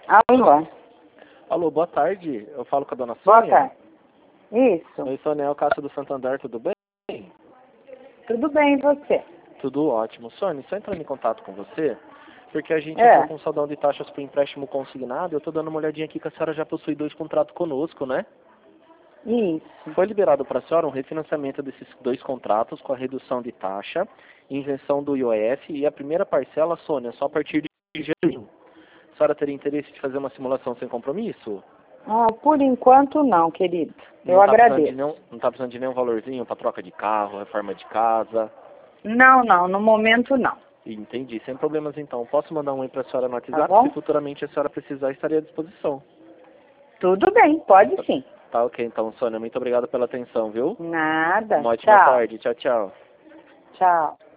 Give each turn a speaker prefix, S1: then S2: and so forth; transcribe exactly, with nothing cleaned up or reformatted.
S1: Alô?
S2: Alô, boa tarde. Eu falo com a dona
S1: Boa
S2: Sônia.
S1: tarde. Isso.
S2: Oi, Sônia, é o Cássio do Santander, tudo bem?
S1: Tudo bem, e você?
S2: Tudo ótimo. Sônia, só entrando em contato com você, porque a gente
S1: É.
S2: entrou com um saldão de taxas para empréstimo consignado, eu tô dando uma olhadinha aqui que a senhora já possui dois contratos conosco, né?
S1: Isso.
S2: Foi liberado para a senhora um refinanciamento desses dois contratos com a redução de taxa, isenção do I O F e a primeira parcela, Sônia, só a partir de janeiro. A senhora teria interesse de fazer uma simulação sem compromisso?
S1: Ah, por enquanto não, querido.
S2: Não
S1: Eu
S2: tá precisando
S1: agradeço.
S2: de nenhum, não tá precisando de nenhum valorzinho para troca de carro, reforma de casa?
S1: Não, não, no momento não.
S2: Entendi, sem problemas então. Posso mandar um oi para a senhora no
S1: Tá
S2: WhatsApp?
S1: bom?
S2: Se futuramente a senhora precisar, estaria à disposição.
S1: Tudo bem, pode sim.
S2: Tá ok então, Sônia. Muito obrigado pela atenção, viu?
S1: Nada.
S2: Uma ótima
S1: Tchau.
S2: tarde. Tchau, tchau.
S1: Tchau.